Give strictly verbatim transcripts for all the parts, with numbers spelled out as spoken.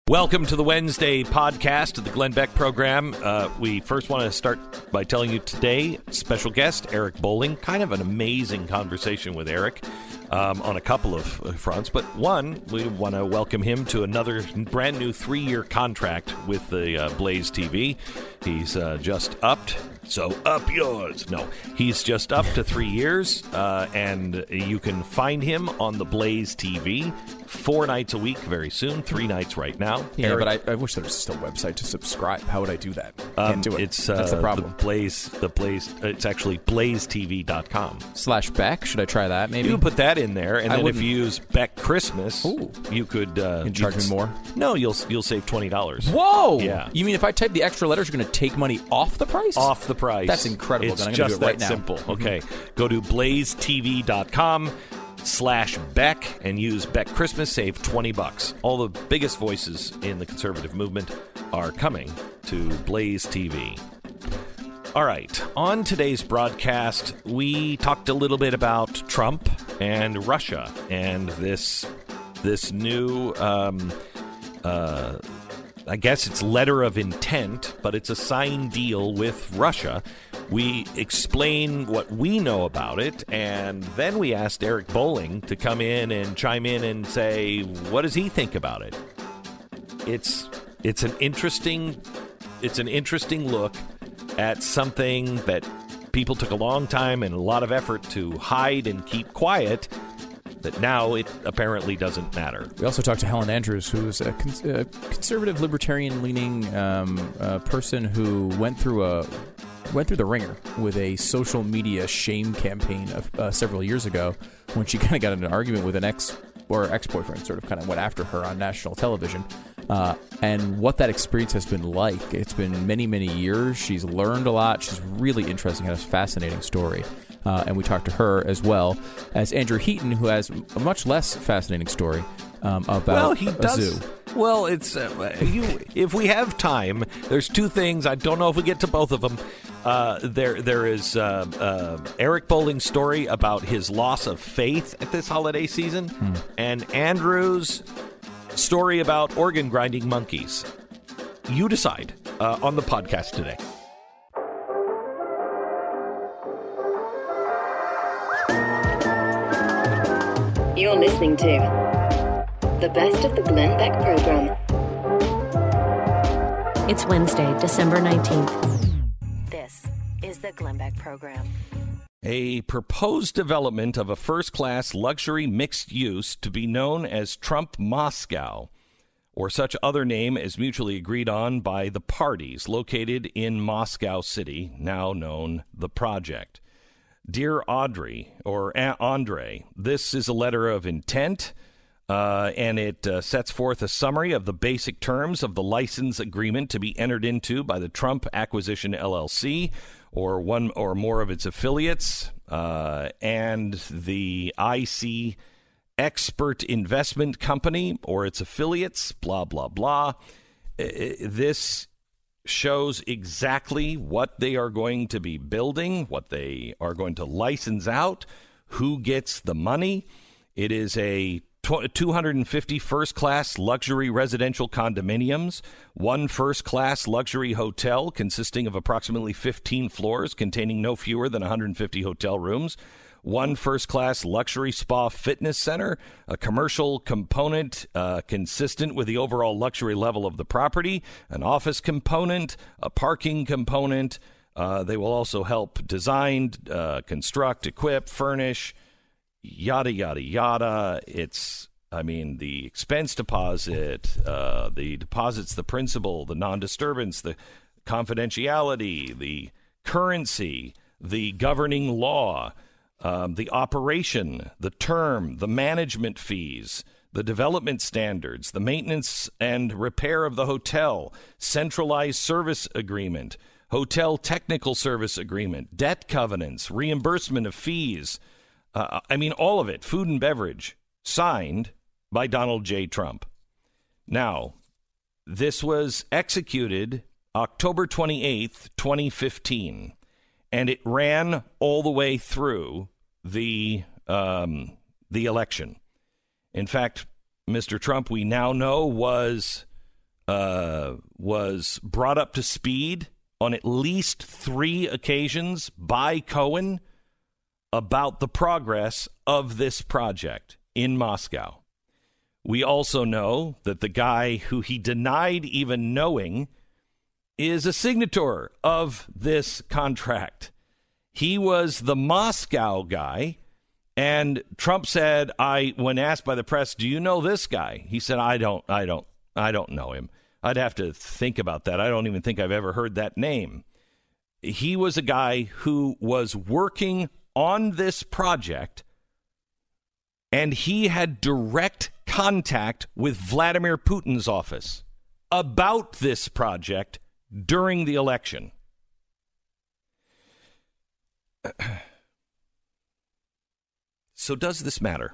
Welcome to the Wednesday podcast of the Glenn Beck program. Uh, we first want to start by telling you today, special guest, Eric Bolling. Kind of an amazing conversation with Eric um, on a couple of fronts. But one, we want to welcome him to another brand new three-year contract with the uh, Blaze T V. He's uh, just upped. So up yours. No, he's just up to three years, uh, and you can find him on the Blaze T V four nights a week very soon, three nights right now. Yeah, Eric, but I, I wish there was still a website to subscribe. How would I do that? um, Can't do it. It's, uh, That's the problem. The Blaze, the Blaze, it's actually blaze t v dot com. Slash Beck. Should I try that maybe? You can put that in there, and I then wouldn't. if you use Beck Christmas, Ooh. you could uh, You can charge you me more? No, you'll you'll save twenty dollars. Whoa! Yeah. You mean if I type the extra letters, you're going to take money off the price? Off the price. That's incredible. It's Then I'm gonna just do it right that now. simple. Okay, go to blaze t v dot com slash Beck and use Beck Christmas. Save twenty bucks. All the biggest voices in the conservative movement are coming to Blaze T V. All right, on today's broadcast, we talked a little bit about Trump and Russia and this this new, um, uh, I guess it's letter of intent, but it's a signed deal with Russia. We explain what we know about it, and then we asked Eric Bolling to come in and chime in and say, what does he think about it? It's it's an interesting it's an interesting look at something that people took a long time and a lot of effort to hide and keep quiet, that now it apparently doesn't matter. We also talked to Helen Andrews, who's a, cons- a conservative, libertarian-leaning um, uh, person who went through a went through the ringer with a social media shame campaign of, uh, several years ago when she kind of got in an argument with an ex or ex-boyfriend, sort of kind of went after her on national television. Uh, and what that experience has been like. It's been many, many years. She's learned a lot. She's really interesting, has a fascinating story. Uh, and we talked to her as well as Andrew Heaton, who has a much less fascinating story um, about well, he a does. zoo. Well, it's uh, you. If we have time, there's two things. I don't know if we get to both of them. Uh, there, there is uh, uh, Eric Bolling's story about his loss of faith at this holiday season, hmm. and Andrew's story about organ grinding monkeys. You decide uh, on the podcast today. You're listening to the best of the Glenn Beck program. It's Wednesday, December nineteenth. This is the Glenn Beck program. A proposed development of a first-class luxury mixed use to be known as Trump Moscow, or such other name as mutually agreed on by the parties, located in Moscow City, now known the Project. Dear Audrey, or A- Andre, this is a letter of intent, uh, and it uh, sets forth a summary of the basic terms of the license agreement to be entered into by the Trump Acquisition L L C, or one or more of its affiliates, uh, and the I C Expert Investment Company or its affiliates, blah, blah, blah. This shows exactly what they are going to be building, what they are going to license out, who gets the money. It is a two hundred fifty first-class luxury residential condominiums, one first-class luxury hotel consisting of approximately fifteen floors containing no fewer than one hundred fifty hotel rooms, one first-class luxury spa fitness center, a commercial component uh, consistent with the overall luxury level of the property, an office component, a parking component. Uh, they will also help design, uh, construct, equip, furnish, yada, yada, yada. It's, I mean, the expense deposit, uh, the deposits, the principal, the non-disturbance, the confidentiality, the currency, the governing law, um, the operation, the term, the management fees, the development standards, the maintenance and repair of the hotel, centralized service agreement, hotel technical service agreement, debt covenants, reimbursement of fees. Uh, I mean, all of it, food and beverage, signed by Donald J. Trump. Now, this was executed October twenty-eighth, twenty fifteen, and it ran all the way through the um, the election. In fact, Mister Trump, we now know, was uh, was brought up to speed on at least three occasions by Cohen about the progress of this project in Moscow. We also know that the guy who he denied even knowing is a signator of this contract. He was the Moscow guy, and Trump said, I when asked by the press, do you know this guy? He said, I don't, I don't, I don't know him. I'd have to think about that. I don't even think I've ever heard that name. He was a guy who was working on this project, and he had direct contact with Vladimir Putin's office about this project during the election. So does this matter?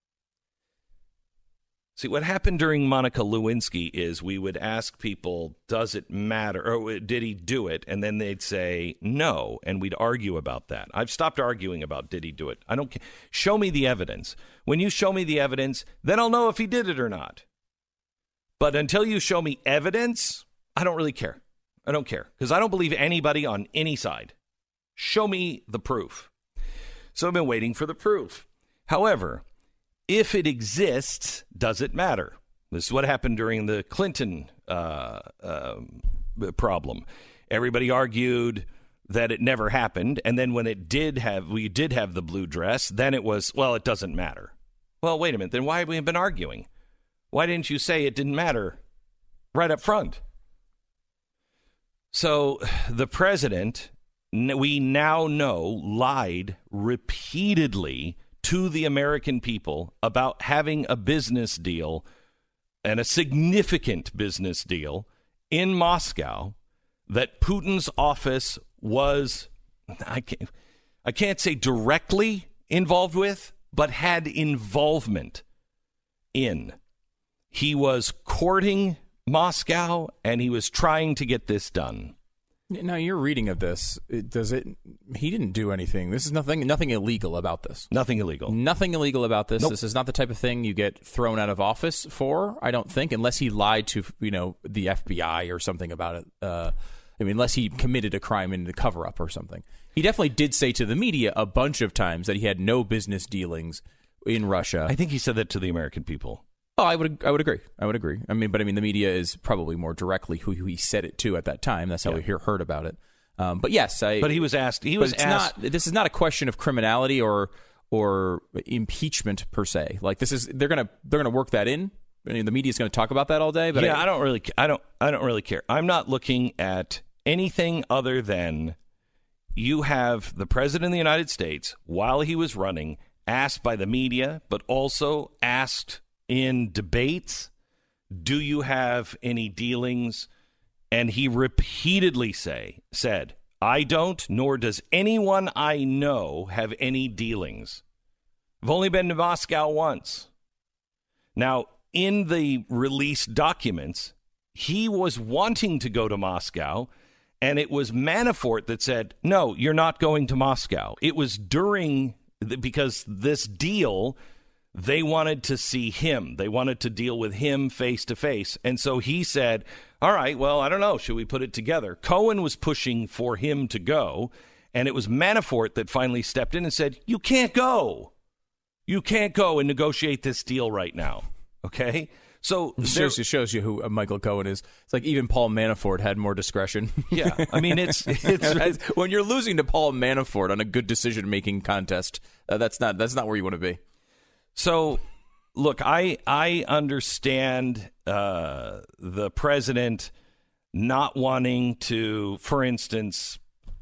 See, what happened during Monica Lewinsky is we would ask people, does it matter? Or did he do it? And then they'd say no, and we'd argue about that. I've stopped arguing about did he do it. I don't care. Show me the evidence. When you show me the evidence, then I'll know if he did it or not. But until you show me evidence, I don't really care. I don't care because I don't believe anybody on any side. Show me the proof. So I've been waiting for the proof. However, if it exists, does it matter? This is what happened during the Clinton uh, uh, problem. Everybody argued that it never happened, and then when it did have, we did have the blue dress, then it was, well, it doesn't matter. Well, wait a minute. Then why have we been arguing? Why didn't you say it didn't matter right up front? So the president, we now know, lied repeatedly to the American people about having a business deal and a significant business deal in Moscow that Putin's office was, I can't, I can't say directly involved with, but had involvement in. He was courting Moscow, and he was trying to get this done. Now, your reading of this, it, does it? He didn't do anything. This is nothing nothing illegal about this. Nothing illegal. Nothing illegal about this. Nope. This is not the type of thing you get thrown out of office for, I don't think, unless he lied to, you know, the F B I or something about it. Uh, I mean, unless he committed a crime in the cover-up or something. He definitely did say to the media a bunch of times that he had no business dealings in Russia. I think he said that to the American people. Oh, I would, I would agree. I would agree. I mean, but I mean, the media is probably more directly who, who he said it to at that time. That's how yeah. we hear, heard about it. Um, but yes, I. But he was asked. He was it's asked. Not, this is not a question of criminality or or impeachment per se. Like this is, they're gonna they're gonna work that in. I mean, the media is going to talk about that all day. But yeah, I, I don't really. I don't. I don't really care. I'm not looking at anything other than you have the president of the United States while he was running asked by the media, but also asked in debates, do you have any dealings? And he repeatedly say said, I don't, nor does anyone I know have any dealings. I've only been to Moscow once. Now, in the released documents, he was wanting to go to Moscow, and it was Manafort that said, no, you're not going to Moscow. It was during, the, because this deal, they wanted to see him. They wanted to deal with him face to face. And so he said, all right, well, I don't know. Should we put it together? Cohen was pushing for him to go. And it was Manafort that finally stepped in and said, you can't go. You can't go and negotiate this deal right now. Okay? So it shows, it shows you who Michael Cohen is. It's like even Paul Manafort had more discretion. Yeah. I mean, it's, it's when you're losing to Paul Manafort on a good decision-making contest, uh, that's not that's not where you want to be. So, look, I I understand uh, the president not wanting to, for instance,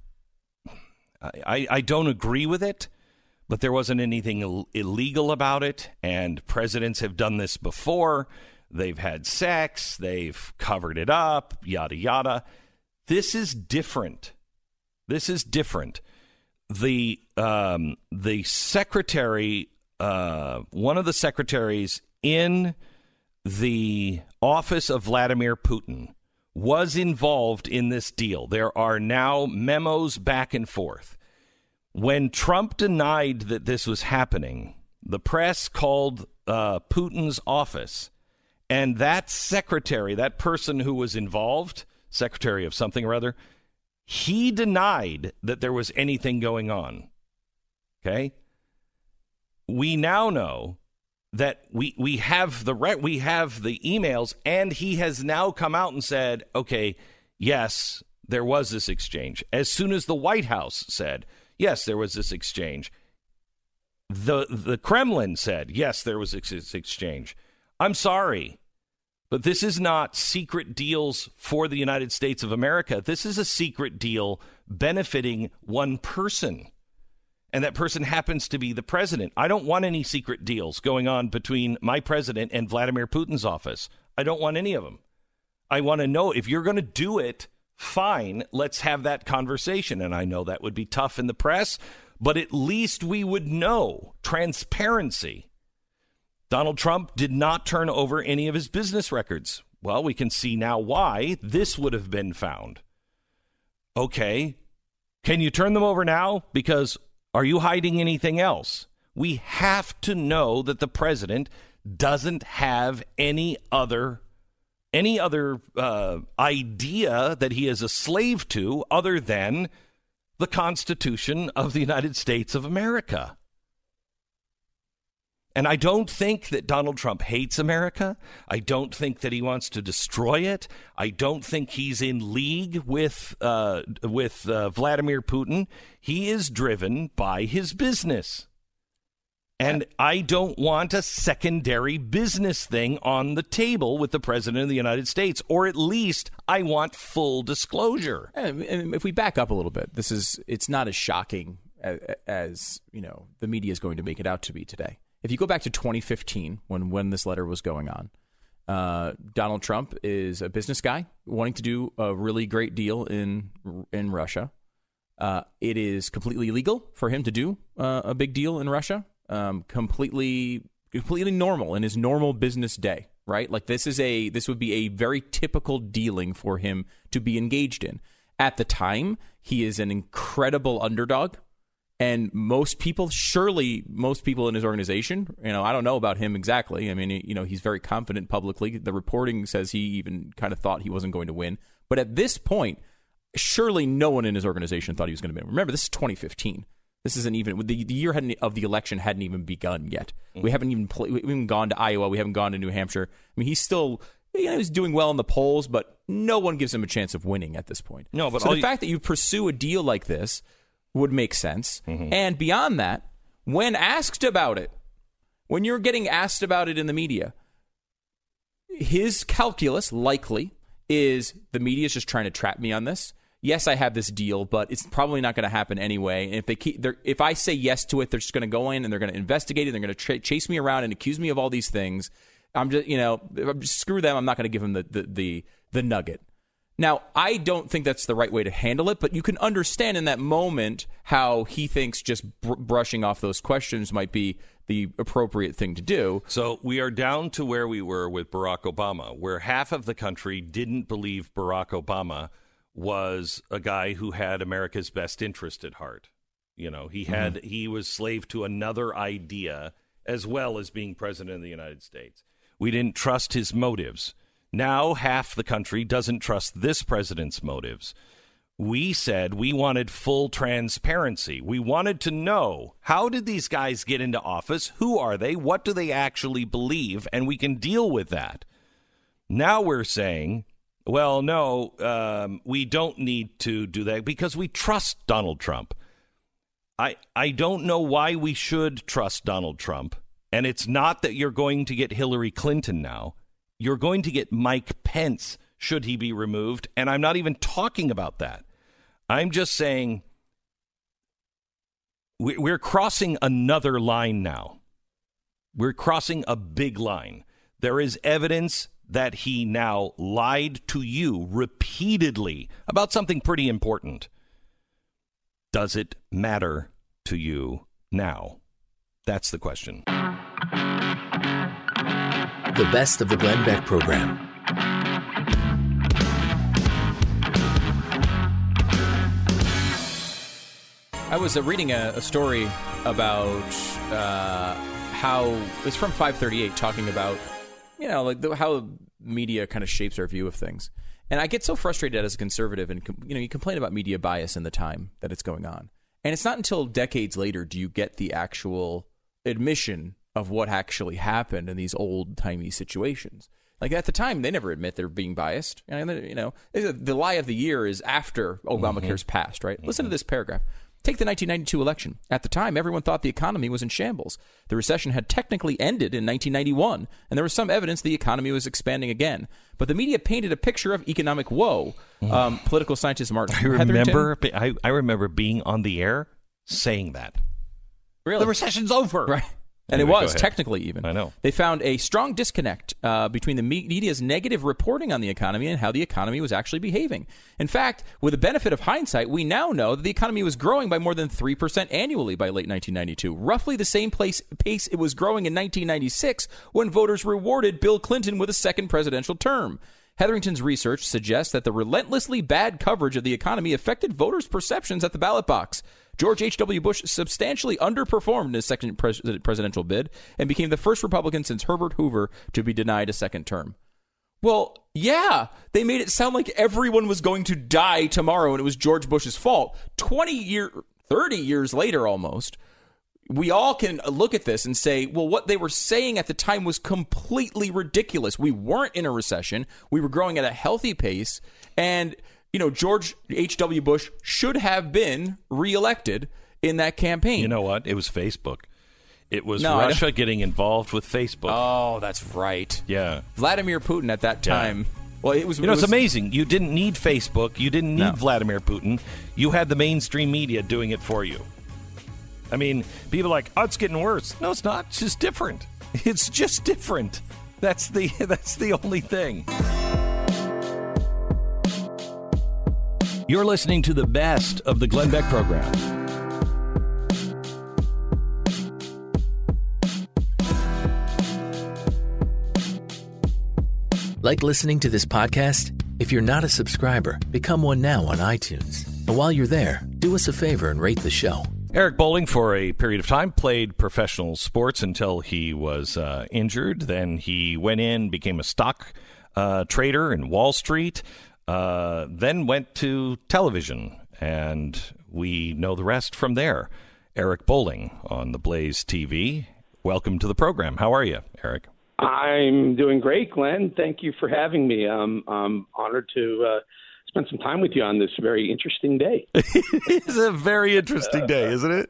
I, I don't agree with it, but there wasn't anything Ill- illegal about it, and presidents have done this before. They've had sex, they've covered it up, yada, yada. This is different. This is different. The um, the secretary... Uh, one of the secretaries in the office of Vladimir Putin was involved in this deal. There are now memos back and forth. When Trump denied that this was happening, the press called uh, Putin's office And that secretary, that person who was involved, secretary of something or other, he denied that there was anything going on. Okay? We now know that we we have the re- we have the emails, and he has now come out and said, okay, yes, there was this exchange. As soon as the White House said, yes, there was this exchange, the the Kremlin said, yes, there was this exchange. I'm sorry, but this is not secret deals for the United States of America. This is a secret deal benefiting one person. And that person happens to be the president. I don't want any secret deals going on between my president and Vladimir Putin's office. I don't want any of them. I want to know if you're going to do it, fine, let's have that conversation. And I know that would be tough in the press, but at least we would know. Transparency. Donald Trump did not turn over any of his business records. Well, we can see now why this would have been found. Okay, can you turn them over now? Because are you hiding anything else? We have to know that the president doesn't have any other any other uh, idea that he is a slave to other than the Constitution of the United States of America. And I don't think that Donald Trump hates America. I don't think that he wants to destroy it. I don't think he's in league with uh, with uh, Vladimir Putin. He is driven by his business. And I don't want a secondary business thing on the table with the president of the United States, or at least I want full disclosure. And if we back up a little bit, this is it's not as shocking as, as you know the media is going to make it out to be today. If you go back to twenty fifteen, when, when this letter was going on, uh, Donald Trump is a business guy wanting to do a really great deal in in Russia. Uh, it is completely legal for him to do uh, a big deal in Russia. Um, completely, completely normal in his normal business day, right? Like this is a this would be a very typical dealing for him to be engaged in. At the time, he is an incredible underdog. And most people, surely most people in his organization, you know, I don't know about him exactly. I mean, you know, he's very confident publicly. The reporting says he even kind of thought he wasn't going to win. But at this point, surely no one in his organization thought he was going to win. Remember, this is twenty fifteen. This isn't even the, the year hadn't, of the election hadn't even begun yet. Mm-hmm. We haven't even play, we haven't gone to Iowa. We haven't gone to New Hampshire. I mean, he's still, you know, he's doing well in the polls, but no one gives him a chance of winning at this point. No, but so the you- fact that you pursue a deal like this would make sense. Mm-hmm. And beyond that, when asked about it, when you're getting asked about it in the media, his calculus likely is the media is just trying to trap me on this. Yes, I have this deal, but it's probably not going to happen anyway. And if they keep, if I say yes to it, they're just going to go in and they're going to investigate it. They're going to tra- chase me around and accuse me of all these things. I'm just, you know, just screw them. I'm not going to give them the, the the the nugget. Now, I don't think that's the right way to handle it, but you can understand in that moment how he thinks just br- brushing off those questions might be the appropriate thing to do. So we are down to where we were with Barack Obama, where half of the country didn't believe Barack Obama was a guy who had America's best interest at heart. You know, he had mm-hmm. he was slave to another idea as well as being president of the United States. We didn't trust his motives. Now half the country doesn't trust this president's motives. We said we wanted full transparency. We wanted to know, how did these guys get into office? Who are they? What do they actually believe? And we can deal with that. Now we're saying, well, no, um, we don't need to do that because we trust Donald Trump. I I don't know why we should trust Donald Trump. And it's not that you're going to get Hillary Clinton now. You're going to get Mike Pence, should he be removed. And I'm not even talking about that. I'm just saying we're crossing another line now. We're crossing a big line. There is evidence that he now lied to you repeatedly about something pretty important. Does it matter to you now? That's the question. The best of the Glenn Beck program. I was uh, reading a, a story about uh, how it's from five thirty-eight talking about you know, like the, how media kind of shapes our view of things. And I get so frustrated as a conservative, and you know, you complain about media bias in the time that it's going on, and it's not until decades later do you get the actual admission of what actually happened in these old-timey situations. Like at the time, they never admit they're being biased. And you know, the lie of the year is after Obamacare's mm-hmm. passed, right? Mm-hmm. Listen to this paragraph. Take the nineteen ninety-two election. At the time, everyone thought the economy was in shambles. The recession had technically ended in nineteen ninety-one, and there was some evidence the economy was expanding again. But the media painted a picture of economic woe. Um, political scientist Martin I remember, I, I remember being on the air saying that. Really? The recession's over. Right. And anyway, it was, technically even. I know. They found a strong disconnect uh, between the media's negative reporting on the economy and how the economy was actually behaving. In fact, with the benefit of hindsight, we now know that the economy was growing by more than three percent annually by late nineteen ninety-two, roughly the same place, pace it was growing in nineteen ninety-six when voters rewarded Bill Clinton with a second presidential term. Hetherington's research suggests that the relentlessly bad coverage of the economy affected voters' perceptions at the ballot box. George H W. Bush substantially underperformed in his second pres- presidential bid and became the first Republican since Herbert Hoover to be denied a second term. Well, yeah, they made it sound like everyone was going to die tomorrow and it was George Bush's fault. twenty years, thirty years later almost, we all can look at this and say, well, what they were saying at the time was completely ridiculous. We weren't in a recession. We were growing at a healthy pace. And you know, George H W. Bush should have been reelected in that campaign. You know what? It was Facebook. It was no, Russia getting involved with Facebook. Oh, that's right. Yeah. Vladimir Putin at that time. Yeah. Well, it was. You know, it was, it's amazing. You didn't need Facebook. You didn't need no. Vladimir Putin. You had the mainstream media doing it for you. I mean, people are like, oh, it's getting worse. No, it's not. It's just different. It's just different. That's the that's the only thing. You're listening to the best of the Glenn Beck program. Like listening to this podcast? If you're not a subscriber, become one now on iTunes. And while you're there, do us a favor and rate the show. Eric Bolling, for a period of time, played professional sports until he was uh, injured. Then he went in, became a stock uh, trader in Wall Street. Uh, then went to television, and we know the rest from there. Eric Bolling on the Blaze T V. Welcome to the program. How are you, Eric? I'm doing great, Glenn. Thank you for having me. Um, I'm honored to uh, spend some time with you on this very interesting day. It's a very interesting day, isn't it?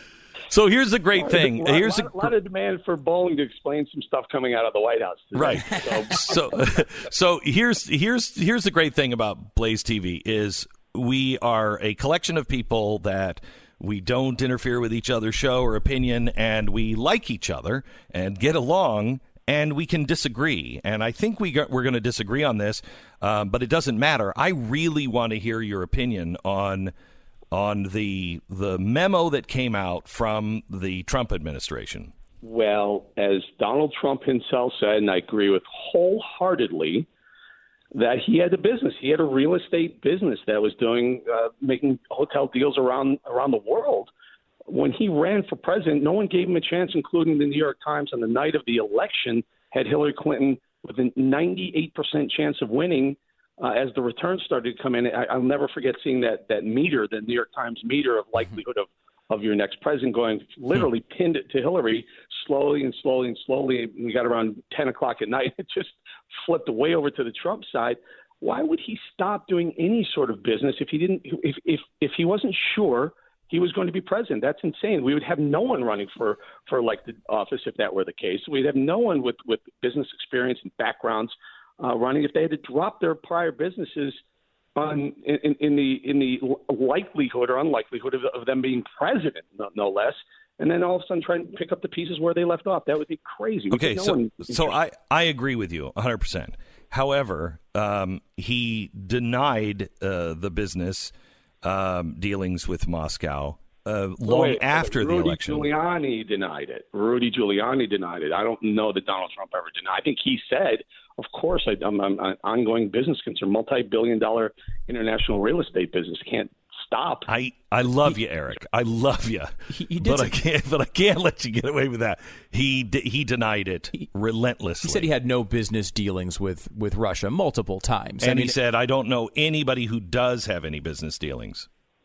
So here's the great thing. A lot, here's lot, a lot of demand for Bolling to explain some stuff coming out of the White House today. Right. So, so, so here's here's here's the great thing about Blaze T V is we are a collection of people that we don't interfere with each other's show or opinion, and we like each other and get along, and we can disagree. And I think we got, we're going to disagree on this, um, but it doesn't matter. I really want to hear your opinion on. on the the memo that came out from the Trump administration. Well, as Donald Trump himself said, and I agree with wholeheartedly, that he had a business. He had a real estate business that was doing uh, making hotel deals around around the world. When he ran for president, no one gave him a chance, including the New York Times on the night of the election, had Hillary Clinton with a ninety-eight percent chance of winning. Uh, as the returns started to come in, I, I'll never forget seeing that that meter, the New York Times meter of likelihood of, of your next president going literally pinned it to Hillary slowly and slowly and slowly. We got around ten o'clock at night. It just flipped way over to the Trump side. Why would he stop doing any sort of business if he didn't, if if, if he wasn't sure he was going to be president? That's insane. We would have no one running for, for elected office if that were the case. We'd have no one with, with business experience and backgrounds Uh, running if they had to drop their prior businesses on in, in the in the likelihood or unlikelihood of, of them being president, no, no less, and then all of a sudden try and pick up the pieces where they left off. That would be crazy. Okay, no so so I, I agree with you one hundred percent. However, um, he denied uh, the business um, dealings with Moscow uh, long Wait, after Rudy the election. Giuliani denied it. Rudy Giuliani denied it. I don't know that Donald Trump ever denied. I think he said, of course, I, I'm, I'm an ongoing business concern, multi-billion dollar international real estate business. Can't stop. I, I love you, Eric. I love you. He, he did but say, I can't. But I can't let you get away with that. He he denied it he, relentlessly. He said he had no business dealings with, with Russia multiple times. And I mean, he said, "I don't know anybody who does have any business dealings."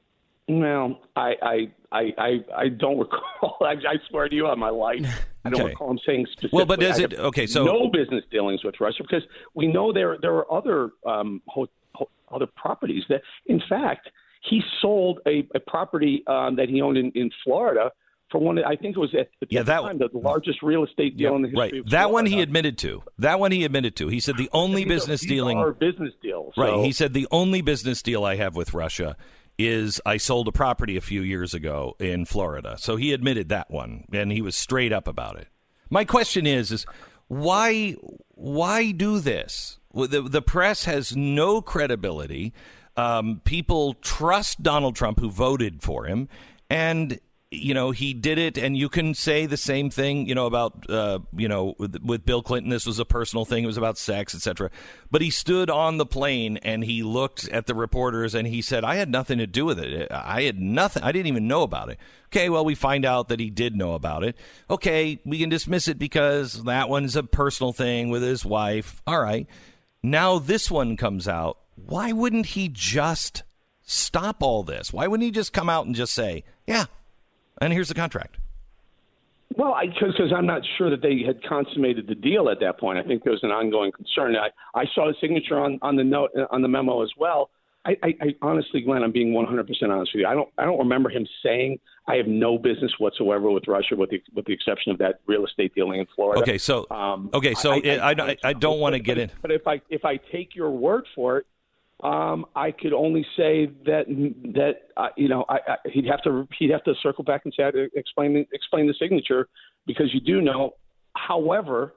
Well, I I I I, I don't recall. I, I swear to you on my life, I don't Okay. recall him saying specifically. Well, but does I it? have Okay, so no business dealings with Russia, because we know there there are other um, ho- ho- other properties that, in fact, he sold a, a property um, that he owned in, in Florida for one. I think it was at, at Yeah, the that- time the largest real estate deal Yeah, in the history right, of that one Florida. he admitted to. That one he admitted to. He said the only These are- business these dealing. are business deals. Right. So- He said the only business deal I have with Russia is I sold a property a few years ago in Florida. So he admitted that one, and he was straight up about it. My question is, is why why do this? Well, The, the press has no credibility. Um, people trust Donald Trump, who voted for him, and you know, he did it, and you can say the same thing, you know, about, uh, you know, with, with Bill Clinton. This was a personal thing. It was about sex, et cetera. But he stood on the plane and he looked at the reporters and he said, I had nothing to do with it. I had nothing. I didn't even know about it. Okay, well, we find out that he did know about it. Okay, we can dismiss it because that one's a personal thing with his wife. All right. Now this one comes out. Why wouldn't he just stop all this? Why wouldn't he just come out and just say, yeah, and here's the contract? Well, because I'm not sure that they had consummated the deal at that point. I think there was an ongoing concern. I, I saw the signature on, on the note on the memo as well. I, I, I honestly, Glenn, I'm being one hundred percent honest with you. I don't I don't remember him saying I have no business whatsoever with Russia, with the with the exception of that real estate dealing in Florida. Okay, so um, okay, so I, I, I, I, I don't want to get but, in. But if I if I take your word for it, Um, I could only say that that uh, you know I, I, he'd have to he'd have to circle back and say explain explain the signature, because you do know. However,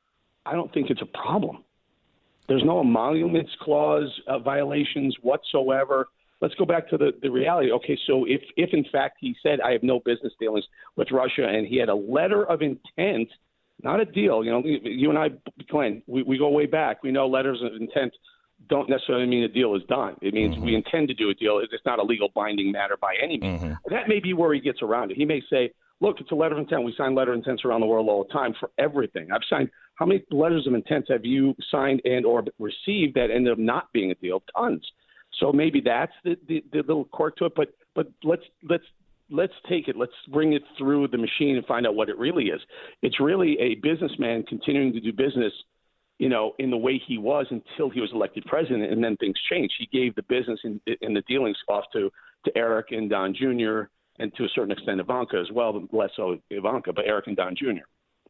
I don't think it's a problem. There's no emoluments clause uh, violations whatsoever. Let's go back to the, the reality. Okay, so if if in fact he said I have no business dealings with Russia, and he had a letter of intent, not a deal. You know, you and I, Glenn, we, we go way back. We know letters of intent don't necessarily mean a deal is done. It means mm-hmm. we intend to do a deal. It's not a legal binding matter by any means. Mm-hmm. That may be where he gets around it. He may say, look, it's a letter of intent. We sign letter of intents around the world all the time for everything. I've signed – how many letters of intent have you signed and or received that ended up not being a deal? Tons. So maybe that's the, the, the little quirk to it. But but let's let's let's take it. Let's bring it through the machine and find out what it really is. It's really a businessman continuing to do business, you know, in the way he was until he was elected president, and then things changed. He gave the business and the dealings off to, to Eric and Don Junior, and to a certain extent Ivanka as well, less so Ivanka, but Eric and Don Junior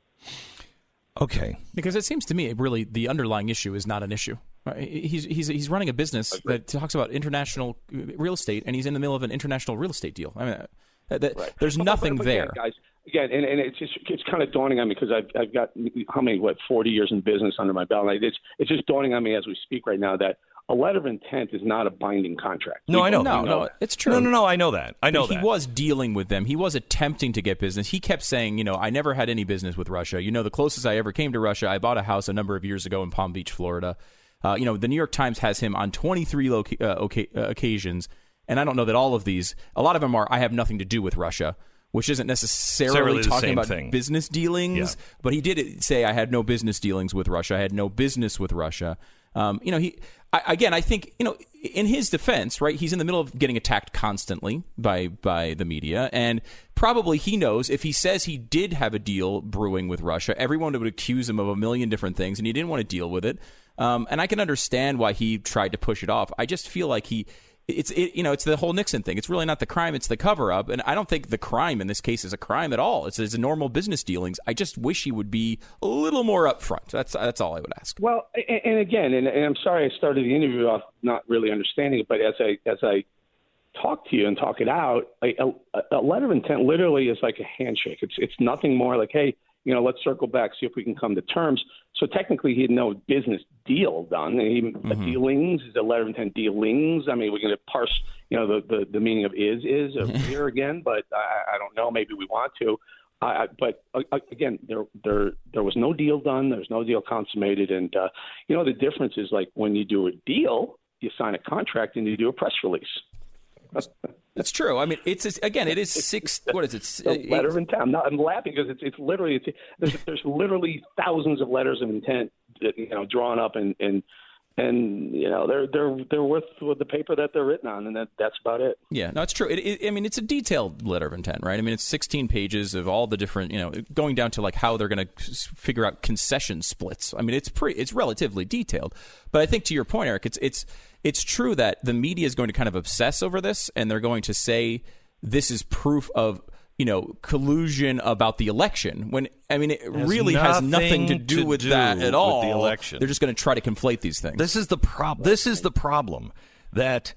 Okay. Because it seems to me really the underlying issue is not an issue. He's he's he's running a business that talks about international real estate, and he's in the middle of an international real estate deal. I mean, that, right. there's nothing but, but, but there, again, guys. Again, and, and it's just it's kind of dawning on me because I've I've got how many what forty years in business under my belt. Like it's it's just dawning on me as we speak right now that a letter of intent is not a binding contract. No, we, I know. No, know no, that. it's true. No, no, no, I know that. I know he that. He was dealing with them. He was attempting to get business. He kept saying, you know, I never had any business with Russia. You know, the closest I ever came to Russia, I bought a house a number of years ago in Palm Beach, Florida. Uh, you know, the New York Times has him on twenty-three loca- uh, okay, uh, occasions, and I don't know that all of these, a lot of them are, I have nothing to do with Russia, which isn't necessarily Necessarily talking about thing. business dealings, Yeah. but he did say I had no business dealings with Russia. I had no business with Russia. Um, you know, he I, again, I think, you know, in his defense, right, he's in the middle of getting attacked constantly by by the media, and probably he knows if he says he did have a deal brewing with Russia, everyone would accuse him of a million different things, and he didn't want to deal with it. Um, and I can understand why he tried to push it off. I just feel like he. It's it, you know it's the whole Nixon thing. It's really not the crime; it's the cover up. And I don't think the crime in this case is a crime at all. It's, it's a normal business dealings. I just wish he would be a little more upfront. That's that's all I would ask. Well, and, and again, and, and I'm sorry I started the interview off not really understanding it, but as I as I talk to you and talk it out, a, a, a letter of intent literally is like a handshake. It's it's nothing more like, hey, you know, let's circle back, see if we can come to terms. So technically, he had no business deal done. He, mm-hmm. Dealings is a letter of intent. Dealings. I mean, we're going to parse, you know, the, the, the meaning of is is of here again, but I, I don't know. Maybe we want to. Uh, but uh, again, there there there was no deal done. There was no deal consummated, and uh, you know, the difference is like when you do a deal, you sign a contract and you do a press release. That's true. I mean, it's, it's again, it is six. What is it? It's a letter of intent. I'm, not, I'm laughing because it's it's literally it's, there's there's literally thousands of letters of intent, that, you know, drawn up and and. And you know they're they're they're worth with the paper that they're written on, and that that's about it. Yeah, no, it's true. It, it, I mean, it's a detailed letter of intent, right? I mean, it's sixteen pages of all the different, you know, going down to like how they're going to figure out concession splits. I mean, it's pretty, it's relatively detailed. But I think to your point, Eric, it's it's it's true that the media is going to kind of obsess over this, and they're going to say this is proof of, you know, collusion about the election, when, I mean, it, it really has nothing to do to with do that at all. With the election. They're just going to try to conflate these things. This is the prob- This is the problem, that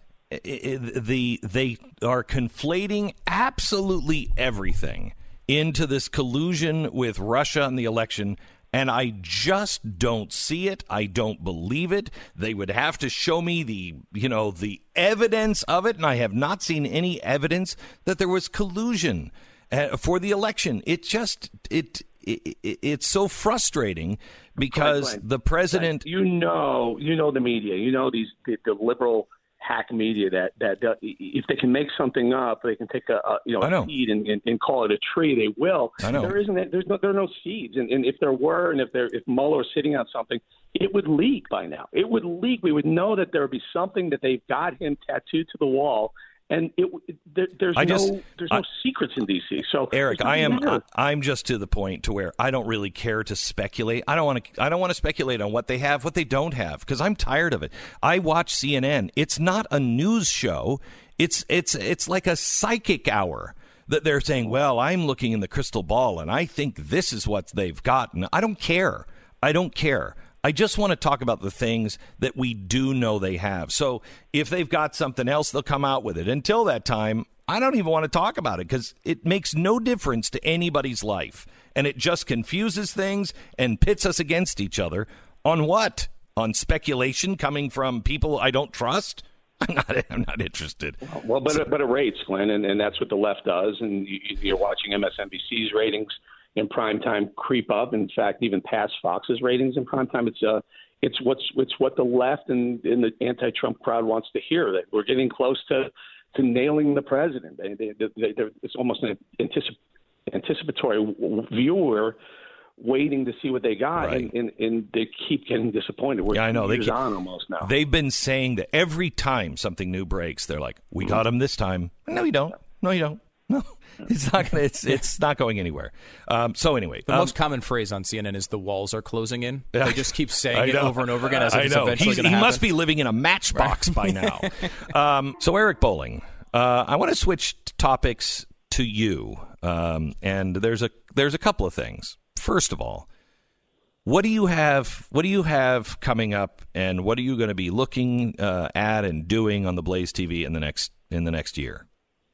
the they are conflating absolutely everything into this collusion with Russia and the election. And I just don't see it. I don't believe it. They would have to show me the, you know, the evidence of it. And I have not seen any evidence that there was collusion uh, for the election. It just, it, it, it it's so frustrating because Glenn, Glenn, the president. You know, you know the media. You know these the, the liberal hack media that, that that if they can make something up, they can take a, a you know a know. seed and, and, and call it a tree. They will. I know. There isn't. There's no. There are no seeds. And, and if there were, and if there, if Mueller was sitting on something, it would leak by now. It would leak. We would know that there would be something that they've got him tattooed to the wall. And it, there, there's I just, no there's no I, secrets in D C. So Eric, I am matter. I'm just to the point to where I don't really care to speculate. I don't want to I don't want to speculate on what they have, what they don't have, because I'm tired of it. I watch C N N. It's not a news show. It's it's it's like a psychic hour that they're saying, well, I'm looking in the crystal ball and I think this is what they've gotten. I don't care. I don't care. I just want to talk about the things that we do know they have. So if they've got something else, they'll come out with it. Until that time, I don't even want to talk about it because it makes no difference to anybody's life. And it just confuses things and pits us against each other. On what? On speculation coming from people I don't trust? I'm not, I'm not interested. Well, but, so, but it rates, Glenn, and, and that's what the left does. And you, you're watching M S N B C's ratings in prime time creep up. In fact, even past Fox's ratings in prime time. It's uh, it's what's it's what the left and, and the anti-Trump crowd wants to hear. That we're getting close to, to nailing the president. They, they, they, it's almost an anticip- anticipatory viewer waiting to see what they got, right. and, and, and they keep getting disappointed. We're yeah, I know. Years they keep, on almost now. They've been saying that every time something new breaks, they're like, "We got him this time." No, you don't. No, you don't. No, it's not gonna. It's it's not going anywhere. Um, so anyway, the um, most common phrase on C N N is "the walls are closing in." They just keep saying it over and over again as if I it's know. eventually He's, going to he happen. must be living in a matchbox right. by now. um, so Eric Bolling, uh, I want to switch topics to you, um, and there's a there's a couple of things. First of all, what do you have? What do you have coming up, and what are you going to be looking uh, at and doing on the Blaze T V in the next in the next year?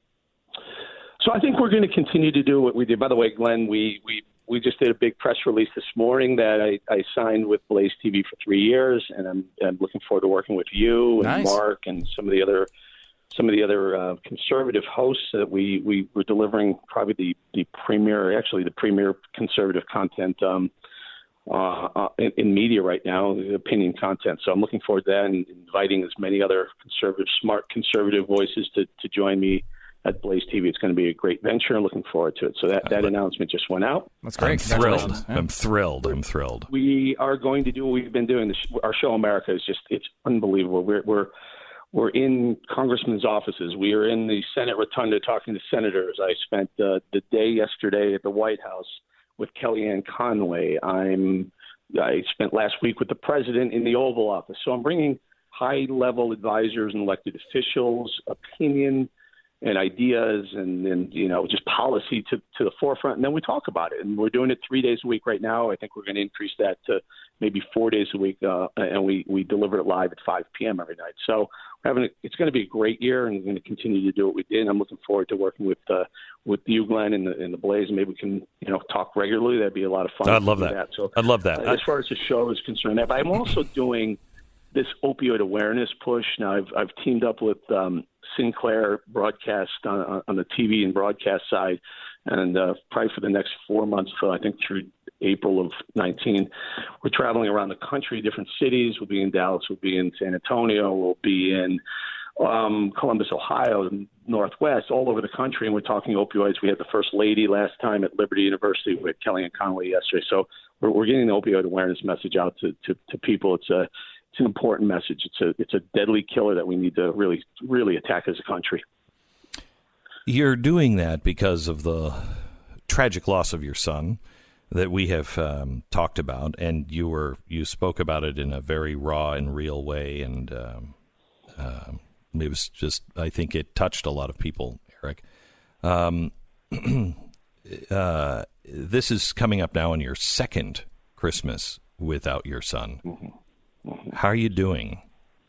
So I think we're going to continue to do what we did. By the way, Glenn, we we, we just did a big press release this morning that I, I signed with Blaze T V for three years, and I'm, I'm looking forward to working with you and nice. Mark and some of the other some of the other uh, conservative hosts that we, we were delivering probably the, the premier, actually the premier conservative content um, uh, uh, in, in media right now, the opinion content. So I'm looking forward to that and inviting as many other conservative, smart conservative voices to, to join me at Blaze T V. It's going to be a great venture. I'm looking forward to it. So that, that announcement just went out. That's great. I'm thrilled. I'm thrilled. I'm thrilled. We are going to do what we've been doing. This, our show America is just, it's unbelievable. We're, we're, we're in congressmen's offices. We are in the Senate rotunda talking to senators. I spent uh, the day yesterday at the White House with Kellyanne Conway. I'm, I spent last week with the president in the Oval Office. So I'm bringing high-level advisors and elected officials, opinion, and ideas and, and, you know, just policy to, to the forefront. And then we talk about it. And we're doing it three days a week right now. I think we're going to increase that to maybe four days a week. Uh, and we, we deliver it live at five p.m. every night. So we're having a, it's going to be a great year, and we're going to continue to do what we did. And I'm looking forward to working with uh, with you, Glenn, and the, and the Blaze. And maybe we can, you know, talk regularly. That'd be a lot of fun. I'd love that. that. So I'd love that. Uh, as far as the show is concerned, but I'm also doing this opioid awareness push. Now I've, I've teamed up with um, Sinclair Broadcast on, on the T V and broadcast side, and uh, probably for the next four months, so I think through April of nineteen, we're traveling around the country, different cities. We'll be in Dallas, we'll be in San Antonio, we'll be in um, Columbus, Ohio, and Northwest, all over the country, and we're talking opioids. We had the first lady last time at Liberty University with Kellyanne Conway yesterday. So we're, we're getting the opioid awareness message out to, to, to people. It's a it's an important message. It's a it's a deadly killer that we need to really really attack as a country. You're doing that because of the tragic loss of your son that we have um, talked about, and you were you spoke about it in a very raw and real way, and um, uh, it was just, I think it touched a lot of people, Eric. Um, uh, this is coming up now on your second Christmas without your son. Mm-hmm. Mm-hmm. How are you doing?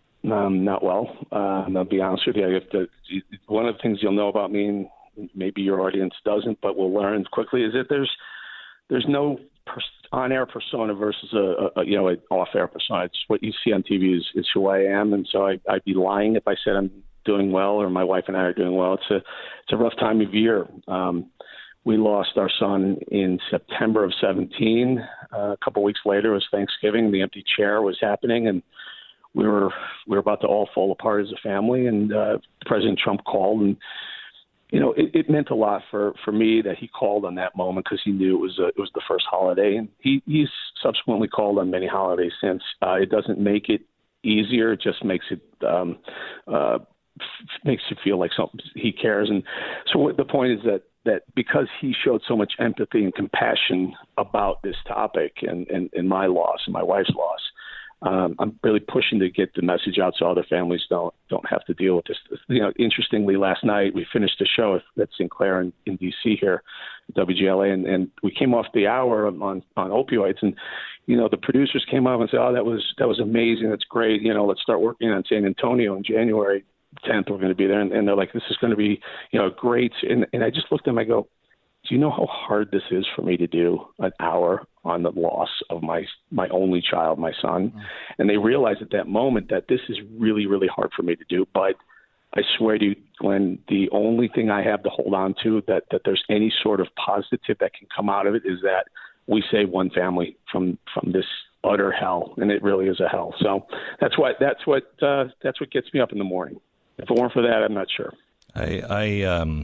Um, not well. Uh, I'll be honest with you. I have to, one of the things you'll know about me, and maybe your audience doesn't, but we'll learn quickly, is that there's there's no pers- on-air persona versus a, a you know an off-air persona. It's what you see on T V is, is who I am, and so I, I'd be lying if I said I'm doing well or my wife and I are doing well. It's a it's a rough time of year. Um, we lost our son in September of seventeen. Uh, a couple weeks later was Thanksgiving. The empty chair was happening, and we were we were about to all fall apart as a family. And uh, President Trump called, and you know it, it meant a lot for, for me that he called on that moment because he knew it was a, it was the first holiday, and he he's subsequently called on many holidays since. Uh, it doesn't make it easier; it just makes it um, uh, f- makes you feel like something he cares. And so what the point is that. that because he showed so much empathy and compassion about this topic and, and, and my loss and my wife's loss, um, I'm really pushing to get the message out so other families don't don't have to deal with this. You know, interestingly, last night we finished a show at Sinclair in, in D C here, at W G L A, and, and we came off the hour on, on opioids, and you know the producers came up and said, "Oh, that was that was amazing. That's great. You know, let's start working on San Antonio in January tenth, we're going to be there." And, and they're like, this is going to be, you know, great. And, and I just looked at them, I go, do you know how hard this is for me to do an hour on the loss of my, my only child, my son? Mm-hmm. And they realized at that moment that this is really, really hard for me to do. But I swear to you, Glenn, the only thing I have to hold on to that, that there's any sort of positive that can come out of it is that we saved one family from, from this utter hell. And it really is a hell. So that's what, that's what, uh, that's what gets me up in the morning. If it weren't for that, I'm not sure. I, I, um,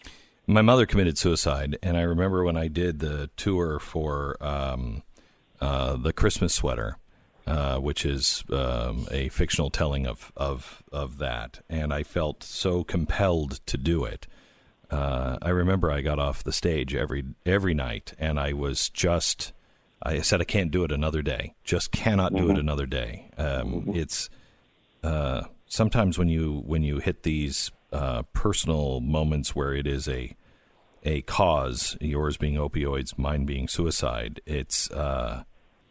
my mother committed suicide, and I remember when I did the tour for um, uh, the Christmas Sweater, uh, which is um, a fictional telling of, of of that, and I felt so compelled to do it. Uh, I remember I got off the stage every every night, and I was just, I said I can't do it another day. Just cannot do mm-hmm. it another day. Um, mm-hmm. It's. Uh, Sometimes when you when you hit these uh, personal moments where it is a a cause, yours being opioids, mine being suicide, it's uh,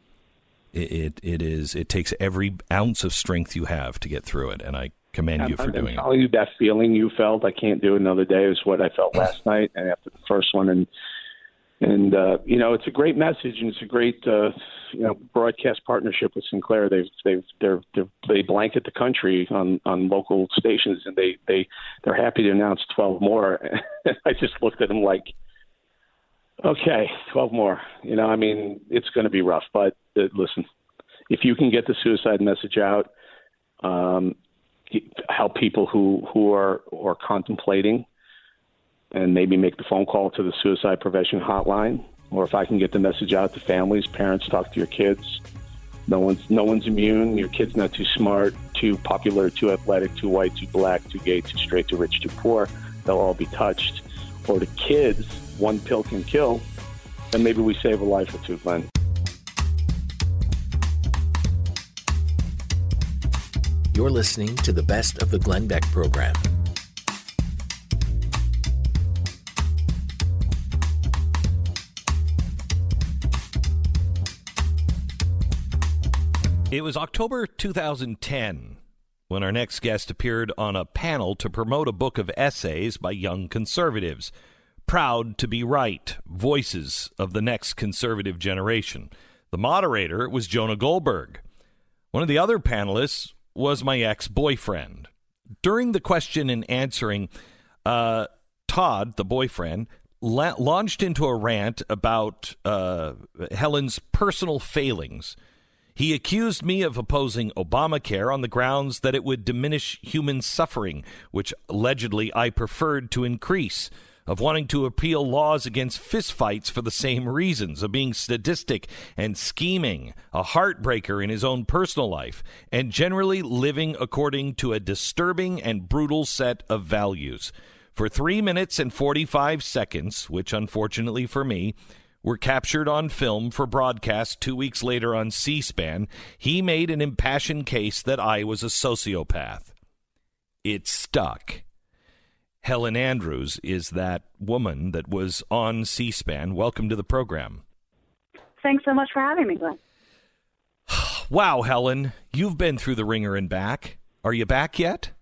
it, it it is it takes every ounce of strength you have to get through it, and I commend you for I'm, doing I'm telling it. you, that feeling you felt, I can't do it another day, is what I felt last night, and after the first one, and and uh, you know, it's a great message, and it's a great uh, you know broadcast partnership with Sinclair. They've they've they're, they're they blanket the country on, on local stations, and they they they're happy to announce twelve more. I just looked at them like, okay, twelve more. You know, I mean, it's going to be rough, but uh, listen, if you can get the suicide message out, um, help people who who are are contemplating, and maybe make the phone call to the suicide prevention hotline. Or if I can get the message out to families, parents, talk to your kids. No one's no one's immune. Your kid's not too smart, too popular, too athletic, too white, too black, too gay, too straight, too rich, too poor. They'll all be touched. Or the kids, one pill can kill. And maybe we save a life or two, Glenn. You're listening to the Best of the Glenn Beck program. It was October two thousand ten when our next guest appeared on a panel to promote a book of essays by young conservatives, Proud to be Right, Voices of the Next Conservative Generation. The moderator was Jonah Goldberg. One of the other panelists was my ex-boyfriend. During the question and answering, uh, Todd, the boyfriend, la- launched into a rant about uh, Helen's personal failings. He accused me of opposing Obamacare on the grounds that it would diminish human suffering, which allegedly I preferred to increase, of wanting to appeal laws against fistfights for the same reasons, of being sadistic and scheming, a heartbreaker in his own personal life, and generally living according to a disturbing and brutal set of values. For three minutes and forty-five seconds, which unfortunately for me were captured on film for broadcast two weeks later on C-SPAN, he made an impassioned case that I was a sociopath. It stuck. Helen Andrews is that woman that was on C-SPAN. Welcome to the program. Thanks so much for having me, Glenn. Wow, Helen, you've been through the ringer and back. Are you back yet?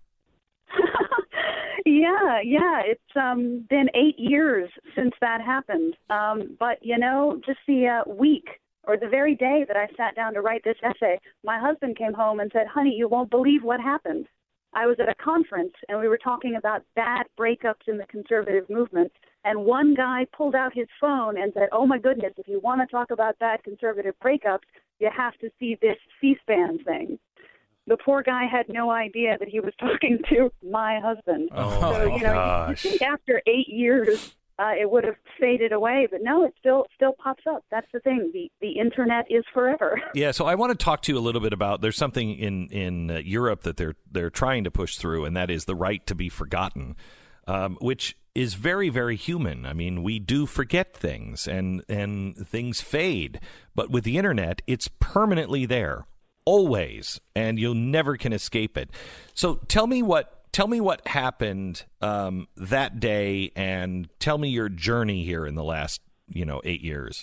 Yeah, yeah. It's um, been eight years since that happened. Um, but, you know, just the uh, week or the very day that I sat down to write this essay, my husband came home and said, honey, you won't believe what happened. I was at a conference, and we were talking about bad breakups in the conservative movement, and one guy pulled out his phone and said, oh, my goodness, if you want to talk about bad conservative breakups, you have to see this C-SPAN thing. The poor guy had no idea that he was talking to my husband. Oh, so, my you know, gosh. you think after eight years, uh, it would have faded away. But no, it still still pops up. That's the thing. The the internet is forever. Yeah, so I want to talk to you a little bit about, there's something in, in uh, Europe that they're they're trying to push through, and that is the right to be forgotten, um, which is very, very human. I mean, we do forget things, and, and things fade. But with the internet, it's permanently there. Always, and you never can escape it. So tell me what tell me what happened um, that day, and tell me your journey here in the last, you know, eight years.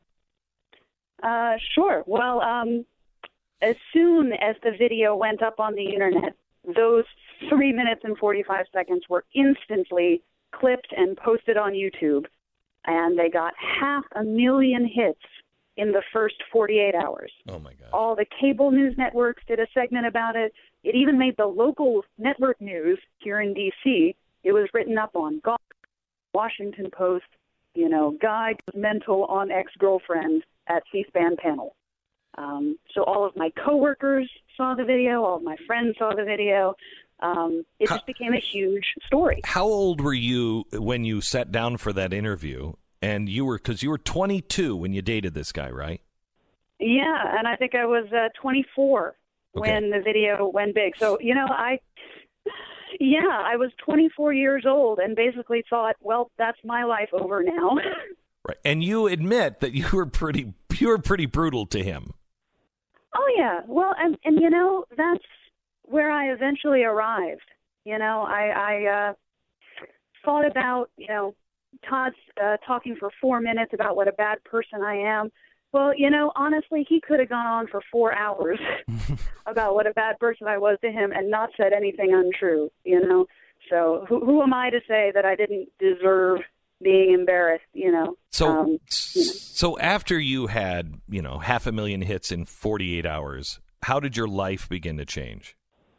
Uh, sure. Well, um, as soon as the video went up on the internet, those three minutes and forty-five seconds were instantly clipped and posted on YouTube, and they got half a million hits in the first forty-eight hours. Oh, my God. All the cable news networks did a segment about it. It even made the local network news here in D C. It was written up on Gawker, Washington Post, you know, guy goes mental on ex-girlfriend at C-SPAN panel. Um, so all of my coworkers saw the video. All of my friends saw the video. Um, it how, just became a huge story. How old were you when you sat down for that interview? And you were, because you were twenty-two when you dated this guy, right? Yeah, and I think I was uh, twenty-four okay. when the video went big. So, you know, I, yeah, I was twenty-four years old and basically thought, well, that's my life over now. Right, and you admit that you were pretty, you were pretty brutal to him. Oh yeah, well, and and you know, that's where I eventually arrived. You know, I, I uh, thought about, you know, Todd's uh, talking for four minutes about what a bad person I am. Well, you know, honestly, he could have gone on for four hours about what a bad person I was to him and not said anything untrue, you know. So who, who am I to say that I didn't deserve being embarrassed, you know? So, um, you know. so after you had, you know, half a million hits in forty-eight hours, how did your life begin to change?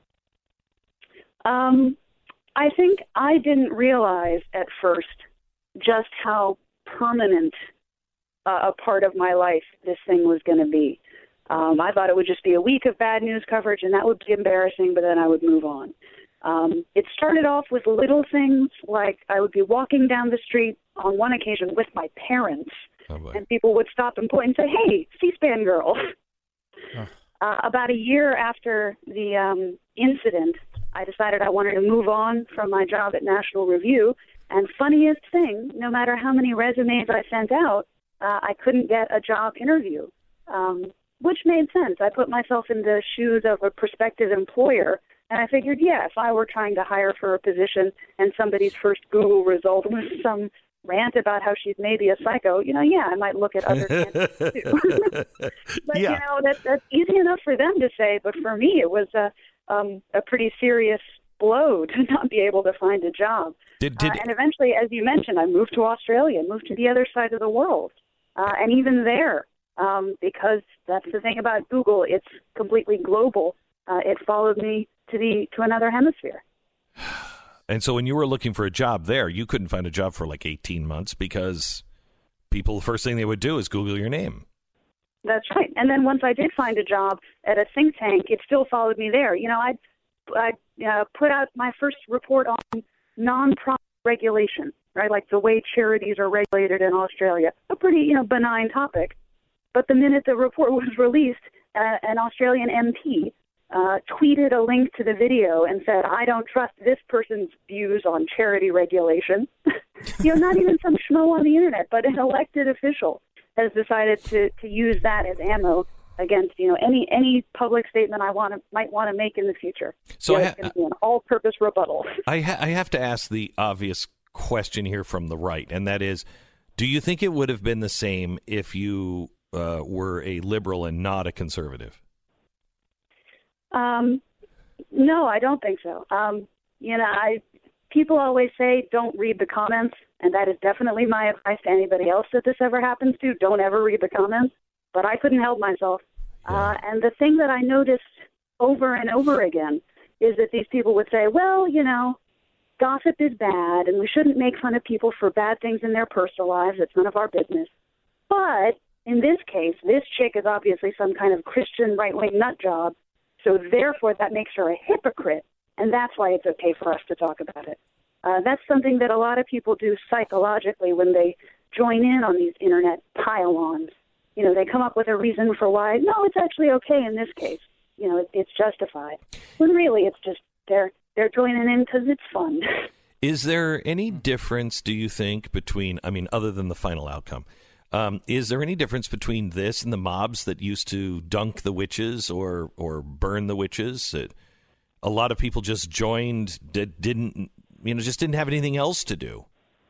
Um, I think I didn't realize at first just how permanent uh, a part of my life this thing was going to be. Um, I thought it would just be a week of bad news coverage, and that would be embarrassing, but then I would move on. Um, it started off with little things, like I would be walking down the street on one occasion with my parents, oh, and people would stop and point and say, hey, C-SPAN girl. Oh. Uh, about a year after the um, incident, I decided I wanted to move on from my job at National Review. And funniest thing, no matter how many resumes I sent out, uh, I couldn't get a job interview, um, which made sense. I put myself in the shoes of a prospective employer, and I figured, yeah, if I were trying to hire for a position and somebody's first Google result was some rant about how she's maybe a psycho, you know, yeah, I might look at other candidates too. But, yeah. you know, that, that's easy enough for them to say, but for me it was a, um, a pretty serious blow to not be able to find a job. Did, did, uh, and eventually, as you mentioned, I moved to Australia, moved to the other side of the world. Uh, and even there, um, because that's the thing about Google, it's completely global. Uh, it followed me to the to another hemisphere. And so when you were looking for a job there, you couldn't find a job for like eighteen months because people, the first thing they would do is Google your name. That's right. And then once I did find a job at a think tank, it still followed me there. You know, I'd, I'd uh, put out my first report on nonprofit regulation, right, like the way charities are regulated in Australia, a pretty, you know, benign topic. But the minute the report was released, uh, an Australian M P uh, tweeted a link to the video and said, I don't trust this person's views on charity regulation. You know, not even some schmo on the internet, but an elected official has decided to, to use that as ammo against, you know, any any public statement I want to might want to make in the future. So yeah, I ha- it's going to be an all-purpose rebuttal. I, ha- I have to ask the obvious question here from the right, and that is, do you think it would have been the same if you uh, were a liberal and not a conservative? Um, no, I don't think so. Um, you know, I people always say don't read the comments, and that is definitely my advice to anybody else that this ever happens to. Don't ever read the comments. But I couldn't help myself. Yeah. Uh, and the thing that I noticed over and over again is that these people would say, well, you know, gossip is bad, and we shouldn't make fun of people for bad things in their personal lives. It's none of our business. But in this case, this chick is obviously some kind of Christian right-wing nut job, so therefore that makes her a hypocrite, and that's why it's okay for us to talk about it. Uh, that's something that a lot of people do psychologically when they join in on these internet pile-ons. You know, they come up with a reason for why, no, it's actually okay in this case. You know, it, it's justified. When really it's just they're they're joining in because it's fun. Is there any difference, do you think, between, I mean, other than the final outcome, um, is there any difference between this and the mobs that used to dunk the witches or, or burn the witches? It, a lot of people just joined, did, didn't, you know, just didn't have anything else to do.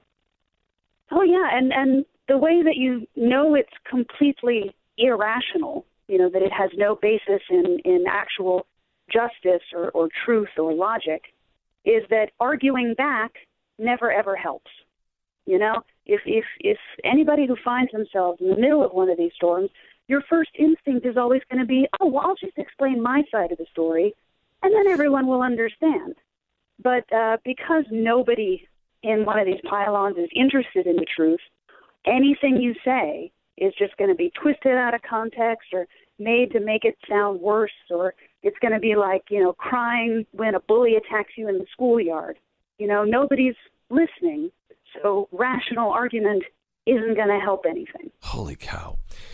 Oh, yeah, and, and the way that you know it's completely irrational, you know, that it has no basis in, in actual justice or, or truth or logic, is that arguing back never, ever helps. You know, if, if, if anybody who finds themselves in the middle of one of these storms, your first instinct is always going to be, oh, well, I'll just explain my side of the story, and then everyone will understand. But uh, because nobody in one of these pylons is interested in the truth, anything you say is just going to be twisted out of context or made to make it sound worse, or it's going to be like, you know, crying when a bully attacks you in the schoolyard. You know, nobody's listening, so rational argument isn't going to help anything. Holy cow.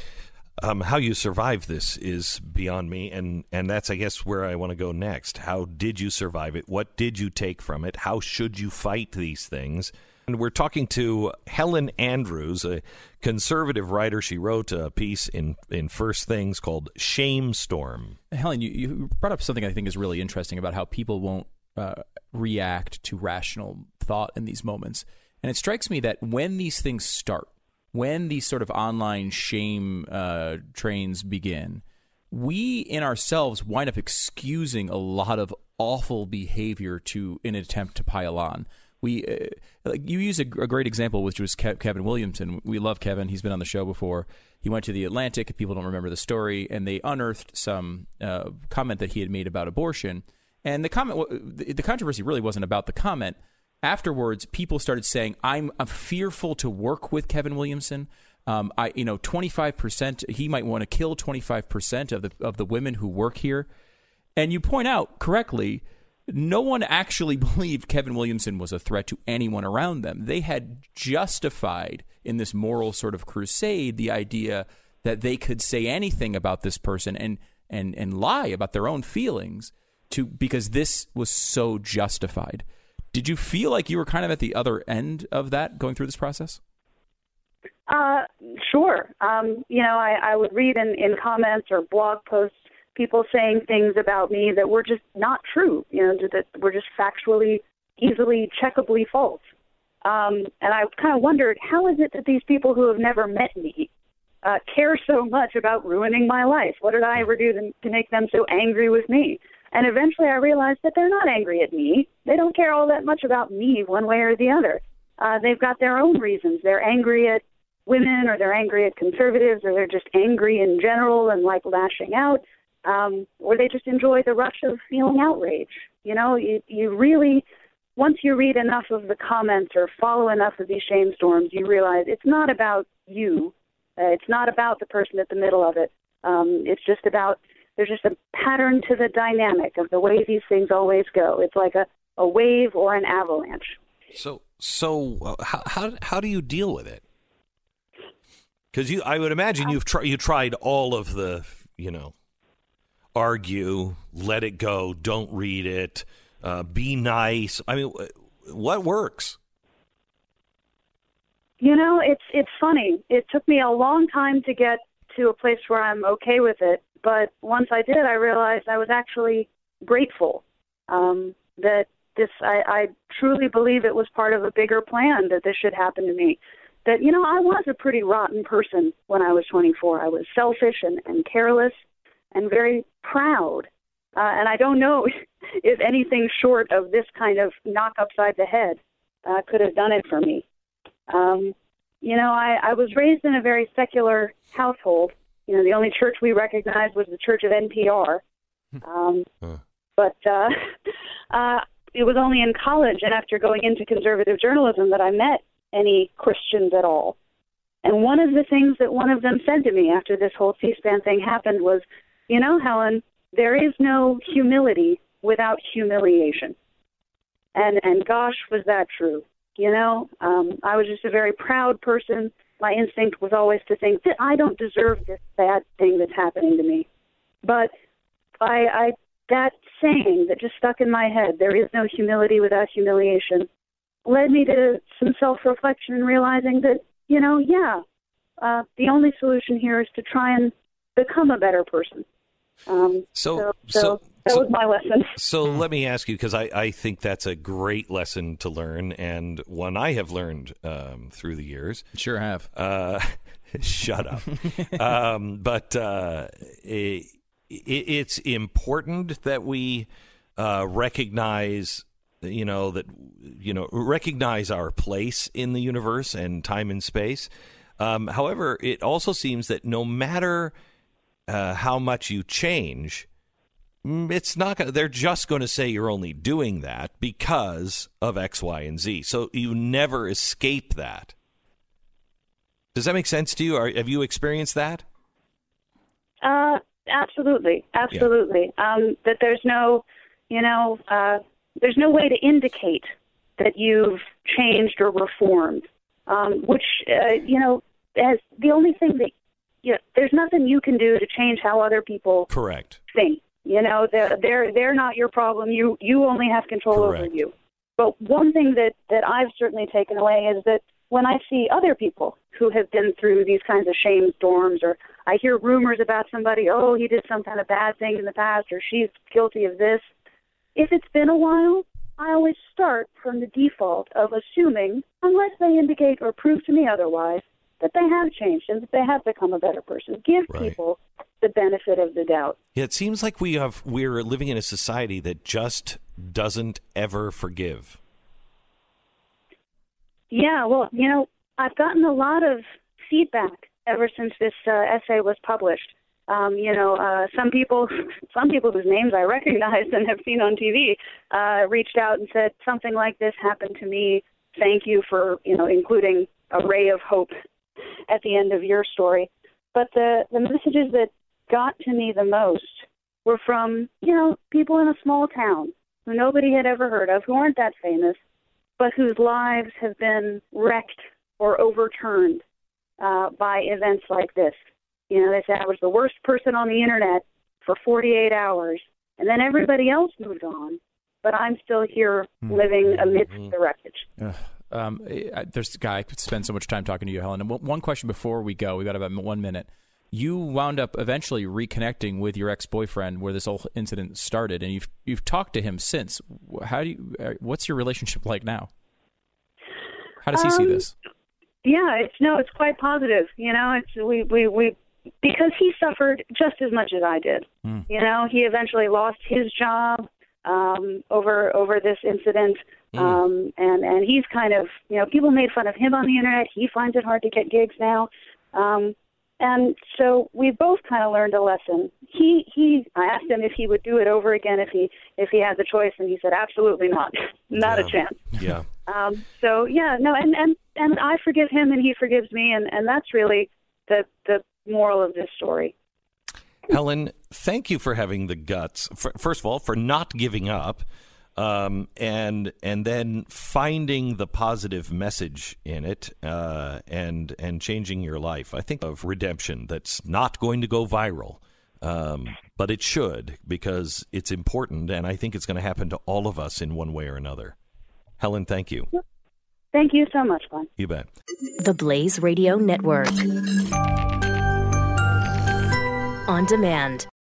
Um, how you survive this is beyond me, and, and that's, I guess, where I want to go next. How did you survive it? What did you take from it? How should you fight these things? And we're talking to Helen Andrews, a conservative writer. She wrote a piece in, in First Things called Shame Storm. Helen, you, you brought up something I think is really interesting about how people won't uh, react to rational thought in these moments. And it strikes me that when these things start, when these sort of online shame uh, trains begin, we in ourselves wind up excusing a lot of awful behavior to in an attempt to pile on. We, uh, like you use a, a great example, which was Ke- Kevin Williamson. We love Kevin. He's been on the show before. He went to the Atlantic, if people don't remember the story, and they unearthed some uh, comment that he had made about abortion. And the comment, the, the controversy really wasn't about the comment. Afterwards, people started saying, I'm, I'm fearful to work with Kevin Williamson. Um, I, you know, twenty-five percent, he might want to kill twenty-five percent of the of the women who work here. And you point out correctly, no one actually believed Kevin Williamson was a threat to anyone around them. They had justified in this moral sort of crusade the idea that they could say anything about this person and and and lie about their own feelings to because this was so justified. Did you feel like you were kind of at the other end of that going through this process? Uh, sure. Um, you know, I, I would read in, in comments or blog posts people saying things about me that were just not true, you know, that were just factually, easily checkably false. Um, and I kind of wondered, how is it that these people who have never met me uh, care so much about ruining my life? What did I ever do to, to make them so angry with me? And eventually I realized that they're not angry at me. They don't care all that much about me one way or the other. Uh, they've got their own reasons. They're angry at women, or they're angry at conservatives, or they're just angry in general and like lashing out, um, or they just enjoy the rush of feeling outrage. You know, you, you really, once you read enough of the comments or follow enough of these shame storms, you realize it's not about you. Uh, it's not about the person at the middle of it. Um, it's just about, there's just a pattern to the dynamic of the way these things always go. It's like a, a wave or an avalanche. So, so uh, how, how how do you deal with it? Because you, I would imagine you've tried you tried all of the, you know, argue, let it go, don't read it, uh, be nice. I mean, what works? You know, it's it's funny. It took me a long time to get to a place where I'm okay with it, but once I did, I realized I was actually grateful um, that this. I, I truly believe it was part of a bigger plan that this should happen to me. That, you know, I was a pretty rotten person when I was twenty-four. I was selfish and, and careless and very proud. Uh, and I don't know if anything short of this kind of knock upside the head uh, could have done it for me. Um, you know, I, I was raised in a very secular household. You know, the only church we recognized was the Church of N P R. Um, huh. But uh, uh, it was only in college and after going into conservative journalism that I met any Christians at all. And one of the things that one of them said to me after this whole C-SPAN thing happened was, you know, Helen, there is no humility without humiliation. And and gosh, was that true. You know, um, I was just a very proud person. My instinct was always to think that I don't deserve this bad thing that's happening to me. But I, I that saying that just stuck in my head, there is no humility without humiliation, led me to some self-reflection and realizing that, you know, yeah, uh, the only solution here is to try and become a better person. Um, so, so, so, so that so, was my lesson. So let me ask you, because I, I think that's a great lesson to learn, and one I have learned um, through the years. Sure have. Uh, shut up. um, but uh, it, it's important that we uh, recognize, you know, that, you know, recognize our place in the universe and time and space. Um, however, it also seems that no matter uh, how much you change, it's not gonna, they're just going to say you're only doing that because of X, Y, and Z. So you never escape that. Does that make sense to you? Or have you experienced that? Uh, absolutely. Absolutely. Yeah. Um, that there's no, you know, uh, there's no way to indicate that you've changed or reformed, um, which, uh, you know, as the only thing that, you know, there's nothing you can do to change how other people Correct. think. You know, they're, they're, they're not your problem. You, you only have control Correct. over you. But one thing that, that I've certainly taken away is that when I see other people who have been through these kinds of shame storms, or I hear rumors about somebody, oh, he did some kind of bad thing in the past, or she's guilty of this, if it's been a while, I always start from the default of assuming, unless they indicate or prove to me otherwise, that they have changed and that they have become a better person. Give right. people the benefit of the doubt. Yeah, it seems like we have we're living in a society that just doesn't ever forgive. Yeah, well, you know, I've gotten a lot of feedback ever since this uh, essay was published. Um, you know, uh, some people, some people whose names I recognize and have seen on T V, uh, reached out and said something like this happened to me. Thank you for, you know, including a ray of hope at the end of your story. But the, the messages that got to me the most were from, you know, people in a small town who nobody had ever heard of, who aren't that famous, but whose lives have been wrecked or overturned uh, by events like this. You know, they said I was the worst person on the internet for forty-eight hours, and then everybody else moved on, but I'm still here living amidst mm-hmm. the wreckage. Uh, um, I, there's a guy I could spend so much time talking to you, Helen. And one question before we go, we got about one minute. You wound up eventually reconnecting with your ex-boyfriend where this whole incident started, and you've you've talked to him since. How do you? What's your relationship like now? How does he um, see this? Yeah, it's no, it's quite positive. You know, it's we we we. Because he suffered just as much as I did. Mm. You know, he eventually lost his job um, over over this incident, mm. um, and and he's kind of, you know, people made fun of him on the internet. He finds it hard to get gigs now, um, and so we both kind of learned a lesson. He he, I asked him if he would do it over again if he if he had the choice, and he said absolutely not, not yeah. a chance. Yeah. Um, so yeah, no, and, and and I forgive him, and he forgives me, and and that's really. the the moral of this story. Helen, thank you for having the guts, for, first of all, for not giving up, um, and and then finding the positive message in it, uh, and and changing your life. I think of redemption that's not going to go viral, um, but it should, because it's important, and I think it's going to happen to all of us in one way or another. Helen, thank you. Thank you so much, Glenn. You bet. The Blaze Radio Network. On demand.